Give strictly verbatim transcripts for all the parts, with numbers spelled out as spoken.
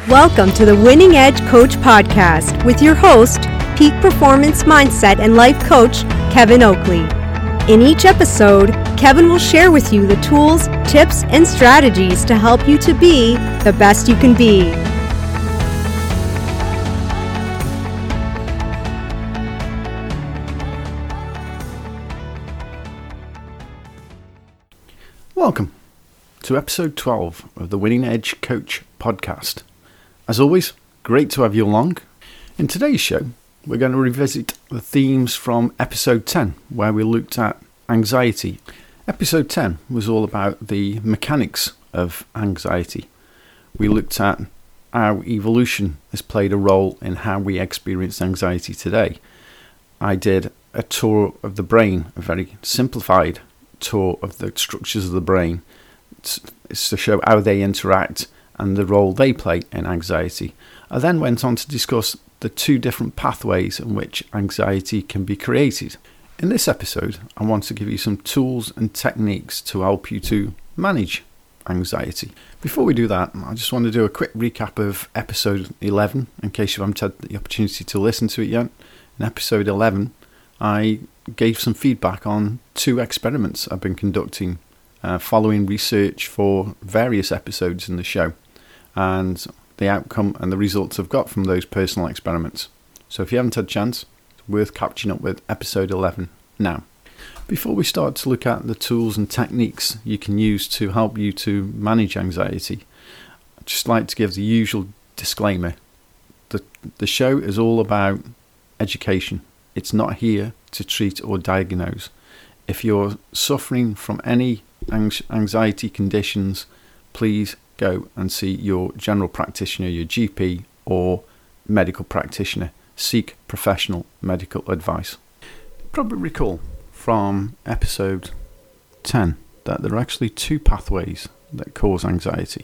Welcome to the Winning Edge Coach Podcast with your host, Peak Performance Mindset and Life Coach, Kevin Oakley. In each episode, Kevin will share with you the tools, tips, and strategies to help you to be the best you can be. Welcome to episode twelve of the Winning Edge Coach Podcast. As always, great to have you along. In today's show, we're going to revisit the themes from episode ten, where we looked at anxiety. Episode ten was all about the mechanics of anxiety. We looked at how evolution has played a role in how we experience anxiety today. I did a tour of the brain, a very simplified tour of the structures of the brain. It's, it's to show how they interact and the role they play in anxiety. I then went on to discuss the two different pathways in which anxiety can be created. In this episode, I want to give you some tools and techniques to help you to manage anxiety. Before we do that, I just want to do a quick recap of episode eleven, in case you haven't had the opportunity to listen to it yet. In episode eleven, I gave some feedback on two experiments I've been conducting uh, following research for various episodes in the show, and the outcome and the results I've got from those personal experiments. So if you haven't had a chance, it's worth catching up with episode eleven now. Before we start to look at the tools and techniques you can use to help you to manage anxiety, I'd just like to give the usual disclaimer. The, the show is all about education. It's not here to treat or diagnose. If you're suffering from any anxiety conditions, please go and see your general practitioner, your G P or medical practitioner. Seek professional medical advice. You probably recall from episode ten that there are actually two pathways that cause anxiety.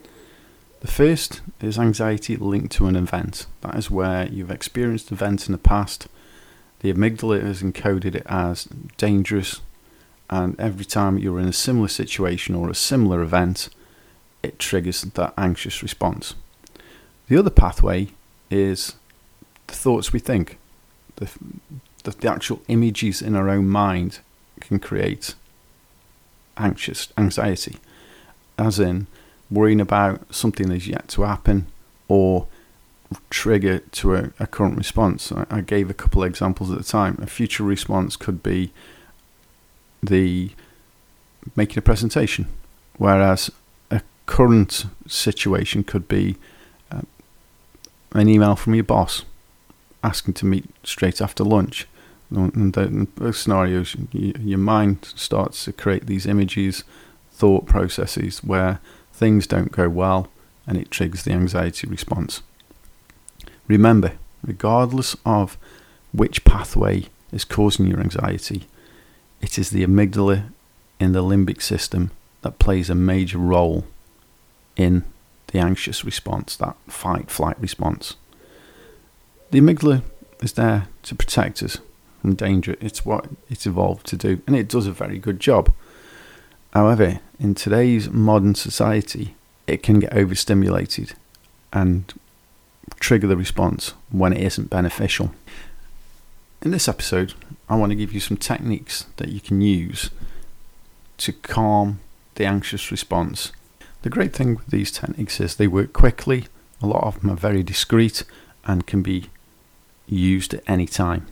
The first is anxiety linked to an event. That is where you've experienced events in the past. The amygdala has encoded it as dangerous, and every time you're in a similar situation or a similar event, it triggers that anxious response. The other pathway is the thoughts we think. The, the, the actual images in our own mind can create anxious anxiety, as in worrying about something that's yet to happen or trigger to a, a current response. I, I gave a couple of examples at the time. A future response could be the making a presentation, whereas a current situation could be uh, an email from your boss asking to meet straight after lunch. And in those scenarios, you, your mind starts to create these images, thought processes where things don't go well, and it triggers the anxiety response. Remember, regardless of which pathway is causing your anxiety, it is the amygdala in the limbic system that plays a major role in the anxious response, that fight-flight response. The amygdala is there to protect us from danger. It's what it's evolved to do, and it does a very good job. However, in today's modern society, it can get overstimulated and trigger the response when it isn't beneficial. In this episode, I want to give you some techniques that you can use to calm the anxious response. The great thing with these techniques is they work quickly. A lot of them are very discreet and can be used at any time.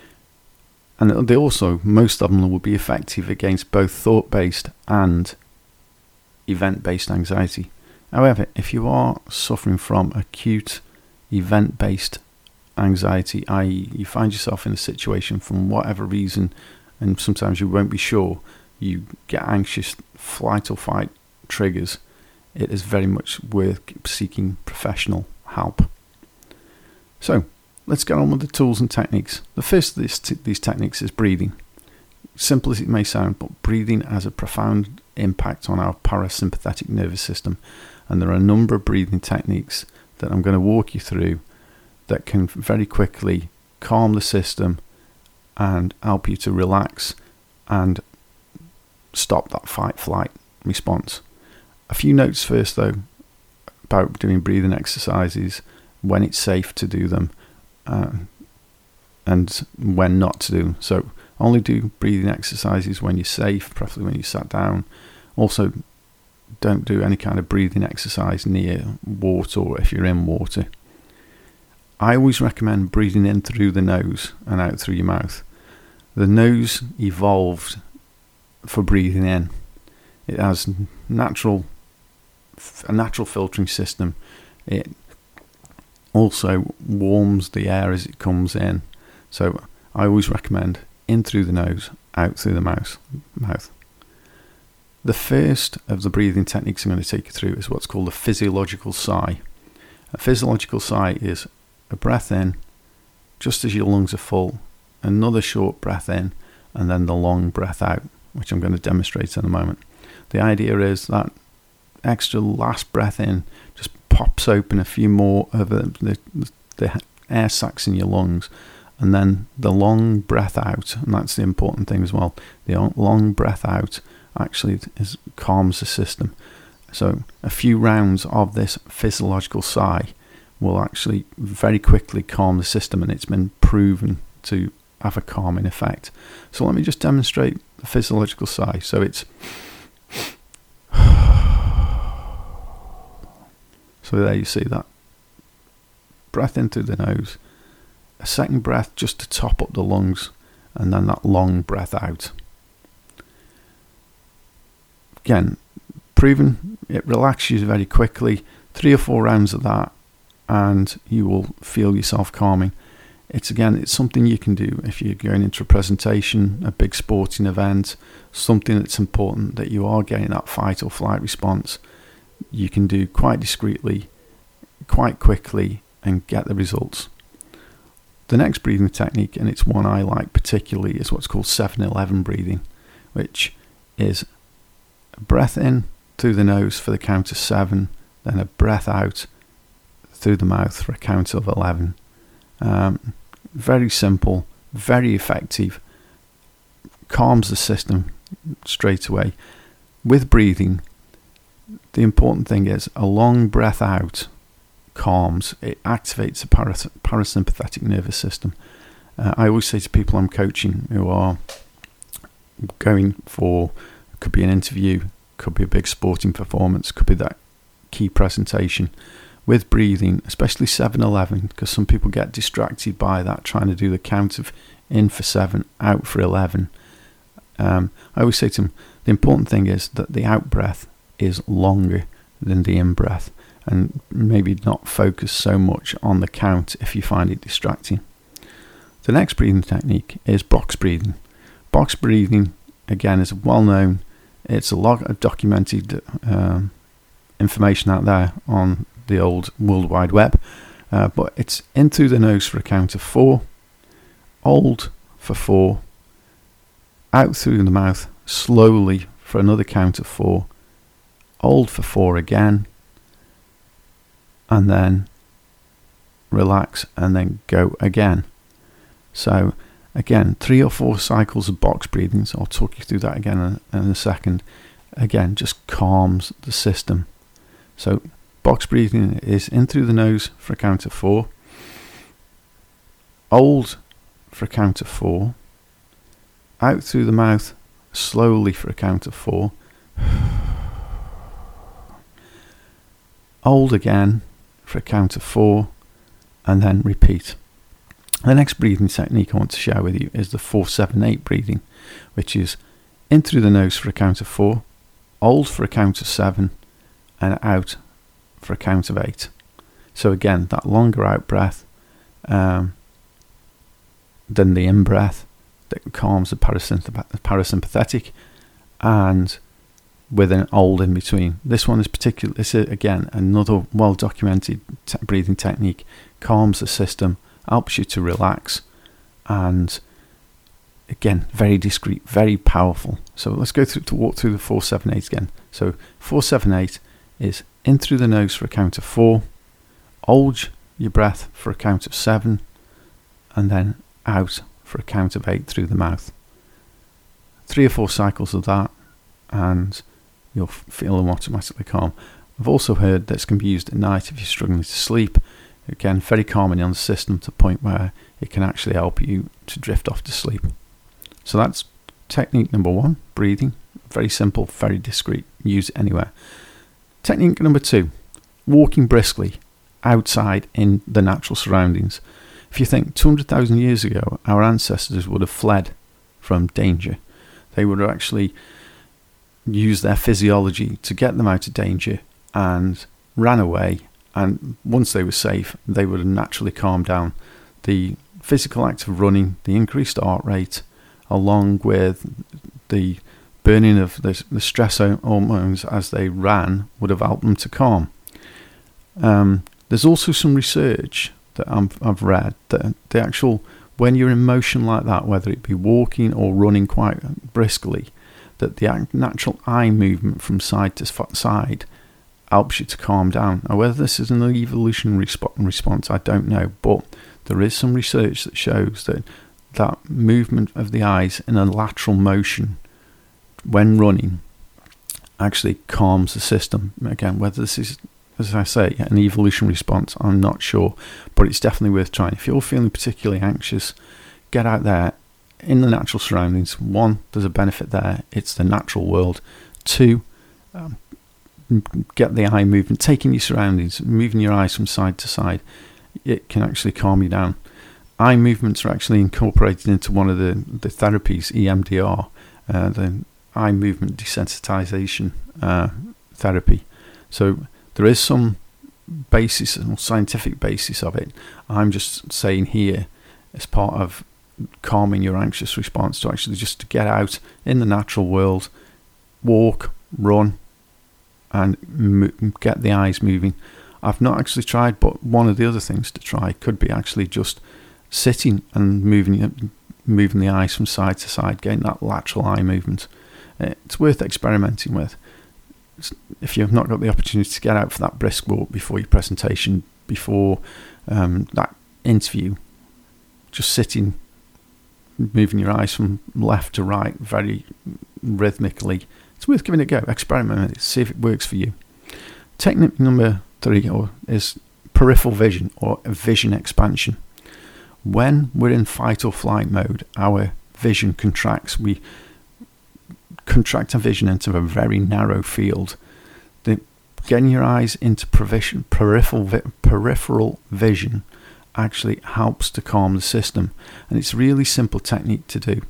And they also, most of them will be effective against both thought-based and event-based anxiety. However, if you are suffering from acute event-based anxiety, that is you find yourself in a situation from whatever reason, and sometimes you won't be sure, you get anxious, flight or fight triggers, it is very much worth seeking professional help. So, let's get on with the tools and techniques. The first of these, t- these techniques is breathing. Simple as it may sound, but breathing has a profound impact on our parasympathetic nervous system, and there are a number of breathing techniques that I'm going to walk you through that can very quickly calm the system and help you to relax and stop that fight-flight response. A few notes first though. about doing breathing exercises, when it's safe to do them, uh, and when not to do them. So only do breathing exercises when you're safe, preferably when you sat down. Also, don't do any kind of breathing exercise near water or if you're in water. I always recommend breathing in through the nose and out through your mouth. The nose evolved for breathing in. It has natural, a natural filtering system. It also warms the air as it comes in. So I always recommend in through the nose, out through the mouth. mouth. The first of the breathing techniques I'm going to take you through is what's called a physiological sigh. A physiological sigh is a breath in, just as your lungs are full, another short breath in, and then the long breath out, which I'm going to demonstrate in a moment. The idea is that extra last breath in just pops open a few more of the, the, the air sacs in your lungs, and then the long breath out, and that's the important thing as well, the long breath out actually is, calms the system. So a few rounds of this physiological sigh will actually very quickly calm the system, and it's been proven to have a calming effect. So let me just demonstrate the physiological sigh. So it's so there you see that breath in through the nose, a second breath just to top up the lungs, and then that long breath out. Again, proven, it relaxes you very quickly. Three or four rounds of that and you will feel yourself calming. It's again, it's something you can do if you're going into a presentation, a big sporting event, something that's important that you are getting that fight or flight response. You can do quite discreetly, quite quickly, and get the results. The next breathing technique, and it's one I like particularly, is what's called seven eleven breathing, which is a breath in through the nose for the count of seven, then a breath out through the mouth for a count of eleven. Um, very simple, very effective, calms the system straight away. With breathing, the important thing is a long breath out calms, it activates the paras- parasympathetic nervous system. Uh, I always say to people I'm coaching who are going for, could be an interview, could be a big sporting performance, could be that key presentation, with breathing, especially seven eleven, because some people get distracted by that, trying to do the count of in for seven, out for eleven. Um, I always say to them, the important thing is that the out breath is longer than the in breath, and maybe not focus so much on the count if you find it distracting. The next breathing technique is box breathing. Box breathing, again, is well known. It's a lot of documented um, information out there on the old World Wide Web, uh, but it's in through the nose for a count of four, hold for four, out through the mouth slowly for another count of four, hold for four again, and then relax and then go again. So again, three or four cycles of box breathing, so I'll talk you through that again in, in a second. Again, just calms the system. So box breathing is in through the nose for a count of four, hold for a count of four, out through the mouth slowly for a count of four, hold again for a count of four, and then repeat. The next breathing technique I want to share with you is the four seven eight breathing, which is in through the nose for a count of four, hold for a count of seven, and out for a count of eight. So again, that longer out breath um, than the in breath that calms the parasympath- parasympathetic, and with an hold in between. This one is particular. This is again another well documented te- breathing technique. Calms the system, helps you to relax, and again, very discreet, very powerful. So let's go through to walk through the four seven eight again. So four seven eight is in through the nose for a count of four, hold your breath for a count of seven, and then out for a count of eight through the mouth. Three or four cycles of that, and you'll feel them automatically calm. I've also heard this can be used at night if you're struggling to sleep. Again, very calming on the system to the point where it can actually help you to drift off to sleep. So that's technique number one, breathing. Very simple, very discreet. Use it anywhere. Technique number two, walking briskly outside in the natural surroundings. If you think two hundred thousand years ago, our ancestors would have fled from danger. They would have actually used their physiology to get them out of danger and ran away. And once they were safe, they would have naturally calmed down. The physical act of running, the increased heart rate, along with the burning of the, the stress hormones as they ran, would have helped them to calm. Um, there's also some research that I'm, I've read that the actual, when you're in motion like that, whether it be walking or running quite briskly, that the natural eye movement from side to side helps you to calm down. Now, whether this is an evolutionary resp- response, I don't know, but there is some research that shows that that movement of the eyes in a lateral motion when running actually calms the system. Again, whether this is, as I say, an evolutionary response, I'm not sure, but it's definitely worth trying. If you're feeling particularly anxious, get out there in the natural surroundings. One, there's a benefit there. It's the natural world. Two, um, get the eye movement, taking your surroundings, moving your eyes from side to side. It can actually calm you down. Eye movements are actually incorporated into one of the, the therapies, E M D R, uh, the eye movement desensitization uh, therapy. So there is some basis, or scientific basis of it. I'm just saying here, as part of calming your anxious response, to actually just to get out in the natural world, walk, run, and mo- get the eyes moving. I've not actually tried, but one of the other things to try could be actually just sitting and moving moving the eyes from side to side, getting that lateral eye movement. It's worth experimenting with. If you've not got the opportunity to get out for that brisk walk before your presentation, before um, that interview, just sitting, moving your eyes from left to right very rhythmically, it's worth giving it a go. Experiment with it, see if it works for you. Technique number three or is peripheral vision, or vision expansion. When we're in fight or flight mode, our vision contracts. We contract our vision into a very narrow field. The, getting your eyes into provision, peripheral peripheral vision actually helps to calm the system, and it's a really simple technique to do.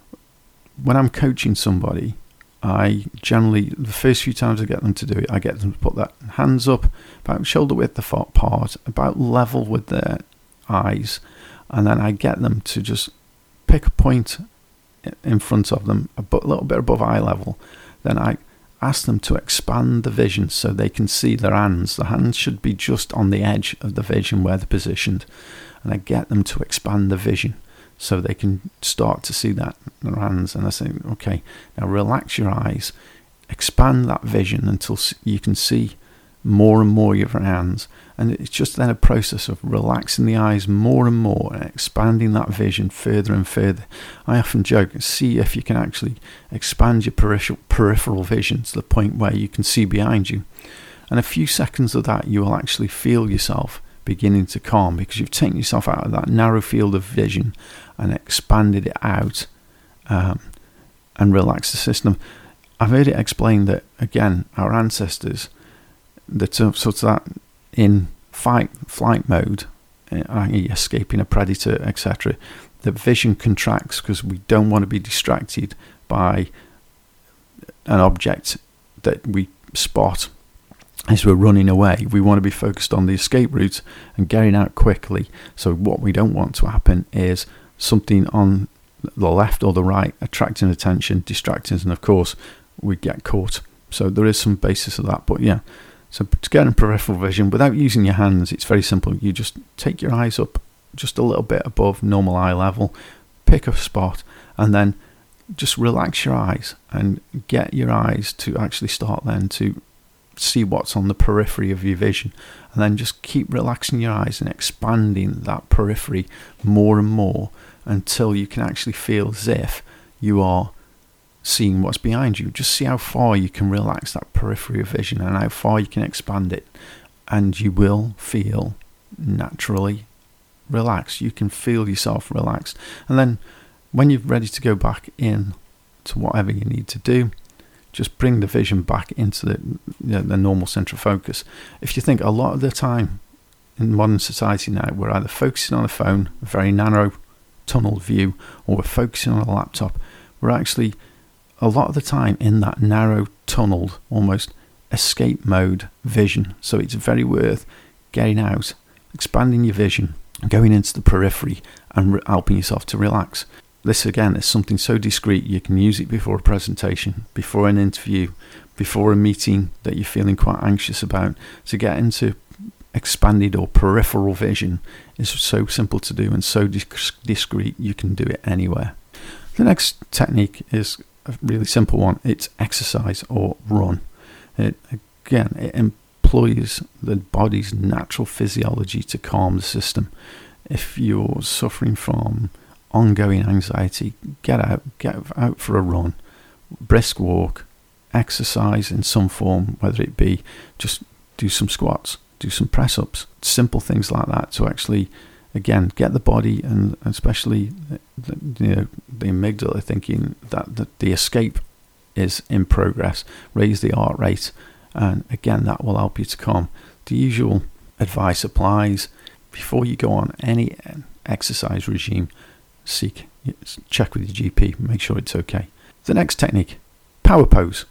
When I'm coaching somebody, I generally, the first few times I get them to do it, I get them to put their hands up about shoulder width apart, about level with their eyes, and then I get them to just pick a point in front of them, a little bit above eye level. Then I ask them to expand the vision so they can see their hands. The hands should be just on the edge of the vision where they're positioned, and I get them to expand the vision so they can start to see that their hands. And I say, okay, now relax your eyes, expand that vision until you can see more and more of your hands. And it's just then a process of relaxing the eyes more and more and expanding that vision further and further. I often joke, see if you can actually expand your peripheral, peripheral vision to the point where you can see behind you. And a few seconds of that, you will actually feel yourself beginning to calm, because you've taken yourself out of that narrow field of vision and expanded it out um, and relaxed the system. I've heard it explained that, again, our ancestors, that sort of that in fight flight mode, that is escaping a predator, et cetera, the vision contracts because we don't want to be distracted by an object that we spot as we're running away. We want to be focused on the escape route and getting out quickly. So what we don't want to happen is something on the left or the right attracting attention, distracting us, and of course we get caught. So there is some basis of that. But yeah, so to get in peripheral vision without using your hands, it's very simple. You just take your eyes up just a little bit above normal eye level, pick a spot, and then just relax your eyes and get your eyes to actually start then to see what's on the periphery of your vision, and then just keep relaxing your eyes and expanding that periphery more and more until you can actually feel as if you are seeing what's behind you. Just see how far you can relax that periphery of vision and how far you can expand it, and you will feel naturally relaxed. You can feel yourself relaxed, and then when you're ready to go back in to whatever you need to do, just bring the vision back into the, you know, the normal center of focus. If you think, a lot of the time in modern society now, we're either focusing on a phone, a very narrow tunneled view, or we're focusing on a laptop. We're actually a lot of the time in that narrow tunneled, almost escape mode vision. So it's very worth getting out, expanding your vision, going into the periphery, and re- helping yourself to relax. This again is something so discreet. You can use it before a presentation, before an interview, before a meeting that you're feeling quite anxious about. To get into expanded or peripheral vision is so simple to do and so discreet, you can do it anywhere. The next technique is a really simple one. It's exercise or run. It, again, it employs the body's natural physiology to calm the system. If you're suffering from ongoing anxiety, get out, get out for a run, brisk walk, exercise in some form, whether it be just do some squats, do some press-ups, simple things like that to actually, again, get the body and especially the, you know, the amygdala thinking that the, the escape is in progress. Raise the heart rate, and again, that will help you to calm. The usual advice applies. Before you go on any exercise regime, seek, check with your G P, make sure it's okay. The next technique, power pose.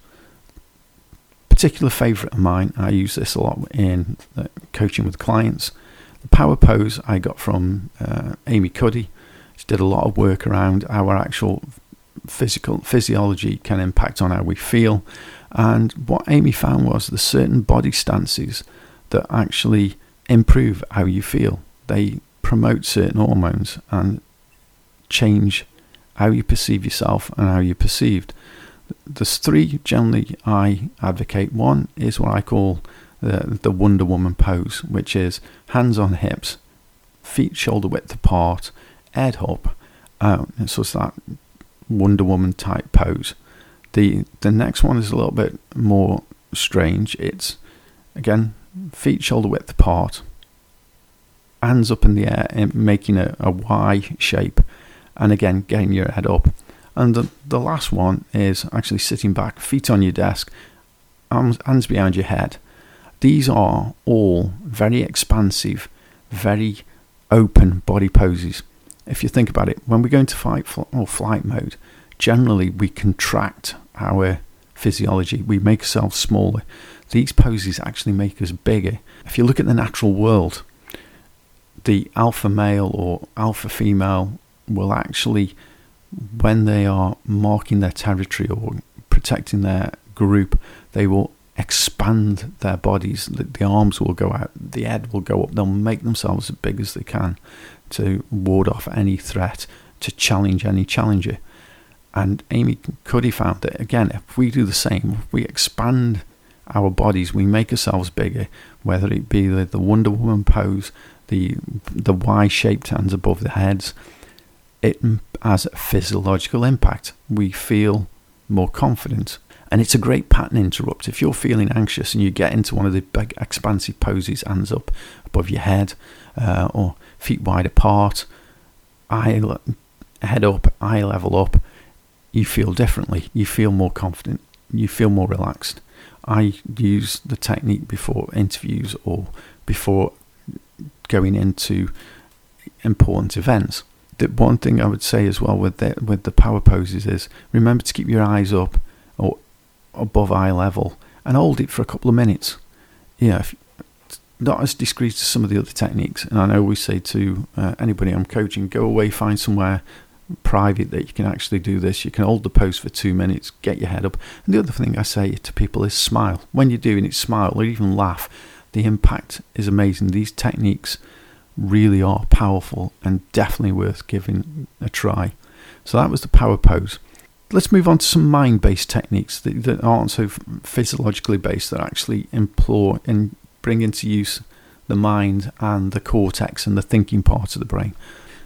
Particular favourite of mine, I use this a lot in uh, coaching with clients. The power pose I got from uh, Amy Cuddy. She did a lot of work around our actual physical physiology can impact on how we feel, and what Amy found was there's certain body stances that actually improve how you feel. They promote certain hormones and change how you perceive yourself and how you're perceived. There's three generally I advocate. One is what I call the, the Wonder Woman pose, which is hands on hips, feet shoulder width apart, head up. Uh, so it's that Wonder Woman type pose. The the next one is a little bit more strange. It's, again, feet shoulder width apart, hands up in the air, making a, a Y shape, and again, getting your head up. And the, the last one is actually sitting back, feet on your desk, arms, hands behind your head. These are all very expansive, very open body poses. If you think about it, when we go into fight or flight mode, generally we contract our physiology. We make ourselves smaller. These poses actually make us bigger. If you look at the natural world, the alpha male or alpha female will actually, when they are marking their territory or protecting their group, they will expand their bodies. The, the arms will go out, the head will go up. They'll make themselves as big as they can to ward off any threat, to challenge any challenger. And Amy Cuddy found that, again, if we do the same, if we expand our bodies, we make ourselves bigger, whether it be the, the Wonder Woman pose, the the Y-shaped hands above the heads, it has a physiological impact. We feel more confident. And it's a great pattern interrupt. If you're feeling anxious and you get into one of the big expansive poses, hands up above your head, uh, or feet wide apart, eye head up, eye level up, you feel differently. You feel more confident. You feel more relaxed. I use the technique before interviews or before going into important events. The one thing I would say as well with the, with the power poses is remember to keep your eyes up or above eye level and hold it for a couple of minutes. Yeah, if, not as discreet as some of the other techniques. And I always say to uh, anybody I'm coaching, go away, find somewhere private that you can actually do this. You can hold the pose for two minutes, get your head up. And the other thing I say to people is smile. When you're doing it, smile or even laugh. The impact is amazing. These techniques really are powerful and definitely worth giving a try. So that was the power pose. Let's move on to some mind-based techniques that, that aren't so physiologically based, that actually employ and bring into use the mind and the cortex and the thinking part of the brain.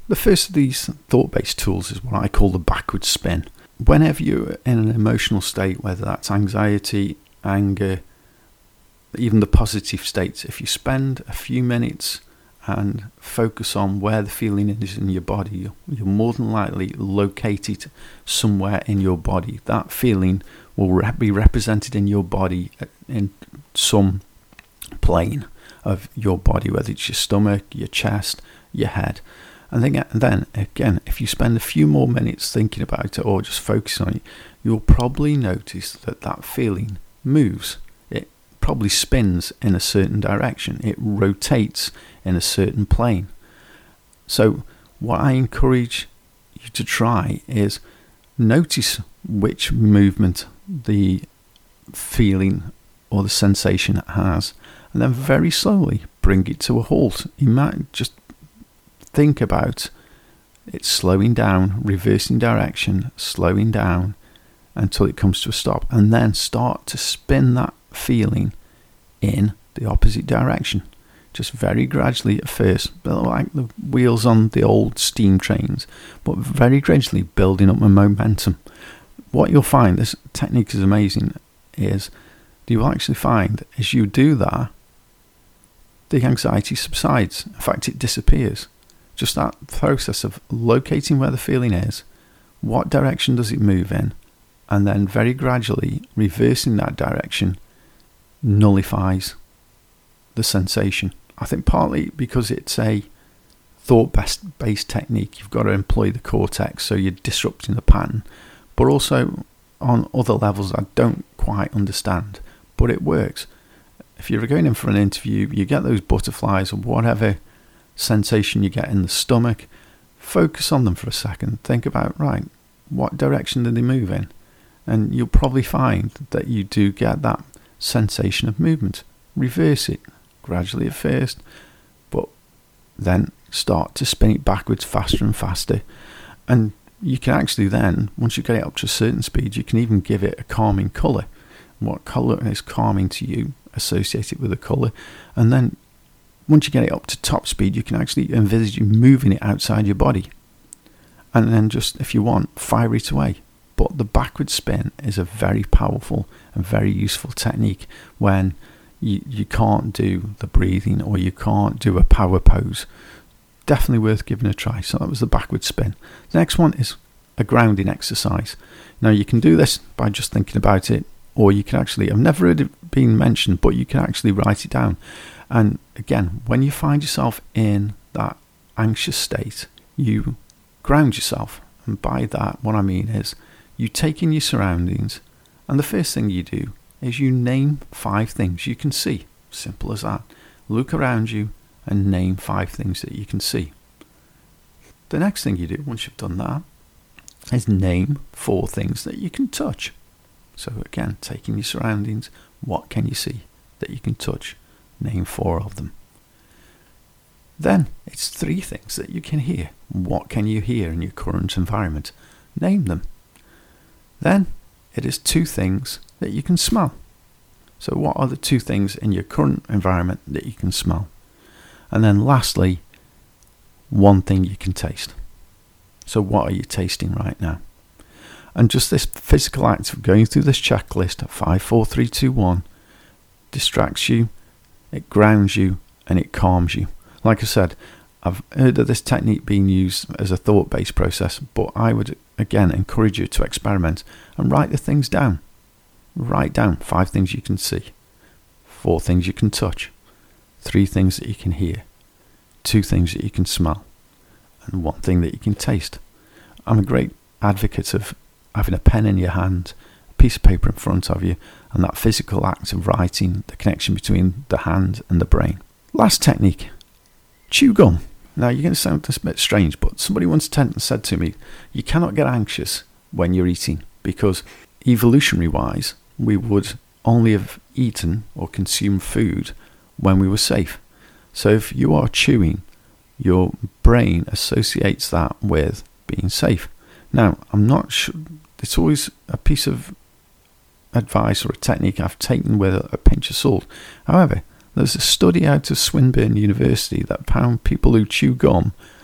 The first of these thought-based tools is what I call the backward spin. Whenever you're in an emotional state, whether that's anxiety, anger, even the positive states, if you spend a few minutes and focus on where the feeling is in your body, you're more than likely locate it somewhere in your body. That feeling will re- be represented in your body in some plane of your body, whether it's your stomach, your chest, your head. And then, then again, if you spend a few more minutes thinking about it or just focusing on it, you'll probably notice that that feeling moves. It probably spins in a certain direction. It rotates in a certain plane. So what I encourage you to try is notice which movement the feeling or the sensation has, and then very slowly bring it to a halt. You might just think about it slowing down, reversing direction, slowing down until it comes to a stop, and then start to spin that feeling in the opposite direction. Just very gradually at first, like the wheels on the old steam trains, but very gradually building up a momentum. What you'll find, this technique is amazing, is you'll actually find as you do that, the anxiety subsides. In fact, it disappears. Just that process of locating where the feeling is, what direction does it move in, and then very gradually reversing that direction nullifies the sensation. I think partly because it's a thought-based technique, you've got to employ the cortex, so you're disrupting the pattern, but also on other levels I don't quite understand, but it works. If you're going in for an interview, you get those butterflies or whatever sensation you get in the stomach, focus on them for a second. Think about, right, what direction do they move in? And you'll probably find that you do get that sensation of movement. Reverse it gradually at first, but then start to spin it backwards faster and faster. And you can actually then, once you get it up to a certain speed, you can even give it a calming colour. What colour is calming to you, associate it with a colour, and then once you get it up to top speed, you can actually envisage you moving it outside your body. And then just, if you want, fire it away. But the backward spin is a very powerful and very useful technique when you, you can't do the breathing or you can't do a power pose. Definitely worth giving a try. So that was the backward spin. The next one is a grounding exercise. Now you can do this by just thinking about it, or you can actually, I've never heard it being mentioned, but you can actually write it down. And again, when you find yourself in that anxious state, you ground yourself. And by that, what I mean is you take in your surroundings, and the first thing you do is you name five things you can see. Simple as that. Look around you and name five things that you can see. The next thing you do, once you've done that, is name four things that you can touch. So again, taking your surroundings, what can you see that you can touch? Name four of them. Then it's three things that you can hear. What can you hear in your current environment? Name them. Then it is two things that you can smell. So what are the two things in your current environment that you can smell? And then lastly, one thing you can taste. So what are you tasting right now? And just this physical act of going through this checklist at five, four, three, two, one distracts you, it grounds you, and it calms you. Like I said, I've heard of this technique being used as a thought-based process, but I would again encourage you to experiment and write the things down. Write down five things you can see, four things you can touch, three things that you can hear, two things that you can smell, and one thing that you can taste. I'm a great advocate of having a pen in your hand, a piece of paper in front of you, and that physical act of writing, the connection between the hand and the brain. Last technique, chew gum. Now you're going to sound a bit strange, but somebody once said to me, you cannot get anxious when you're eating, because evolutionary wise, we would only have eaten or consumed food when we were safe. So if you are chewing, your brain associates that with being safe. Now, I'm not sure, it's always a piece of advice or a technique I've taken with a, a pinch of salt. However, there's a study out of Swinburne University that found people who chew gum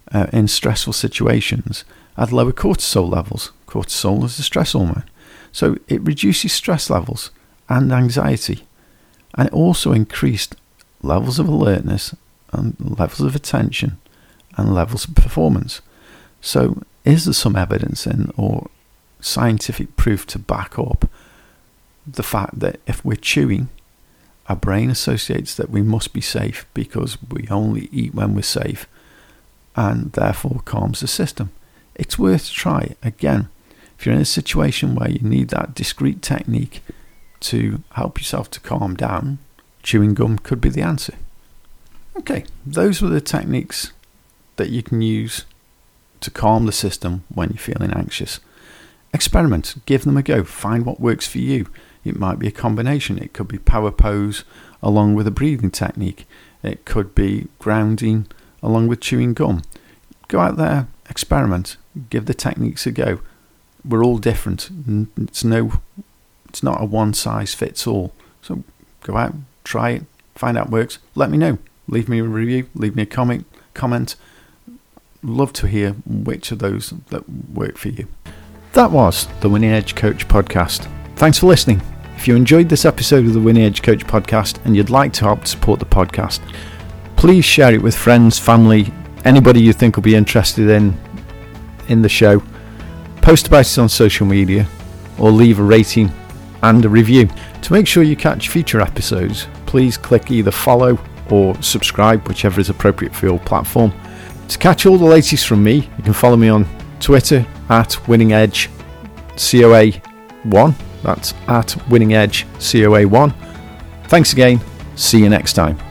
uh, in stressful situations had lower cortisol levels. Cortisol is a stress hormone. So it reduces stress levels and anxiety. And it also increased levels of alertness and levels of attention and levels of performance. So is there some evidence in or scientific proof to back up the fact that if we're chewing, our brain associates that we must be safe because we only eat when we're safe, and therefore calms the system? It's worth a try. Again, if you're in a situation where you need that discrete technique to help yourself to calm down, chewing gum could be the answer. Okay, those were the techniques that you can use to calm the system when you're feeling anxious. Experiment, give them a go, find what works for you. It might be a combination. It could be power pose along with a breathing technique. It could be grounding along with chewing gum. Go out there, experiment, give the techniques a go. We're all different. It's no, it's not a one size fits all. So go out, try it, find out what works. Let me know. Leave me a review, leave me a comment. Comment. Love to hear which of those that work for you. That was the Winning Edge Coach podcast. Thanks for listening. If you enjoyed this episode of the Winning Edge Coach podcast and you'd like to help support the podcast, please share it with friends, family, anybody you think will be interested in in the show. Post about it on social media or leave a rating and a review. To make sure you catch future episodes, please click either follow or subscribe, whichever is appropriate for your platform. To catch all the latest from me, you can follow me on Twitter at Winning Edge C O A one. That's at Winning Edge C O A one. Thanks again. See you next time.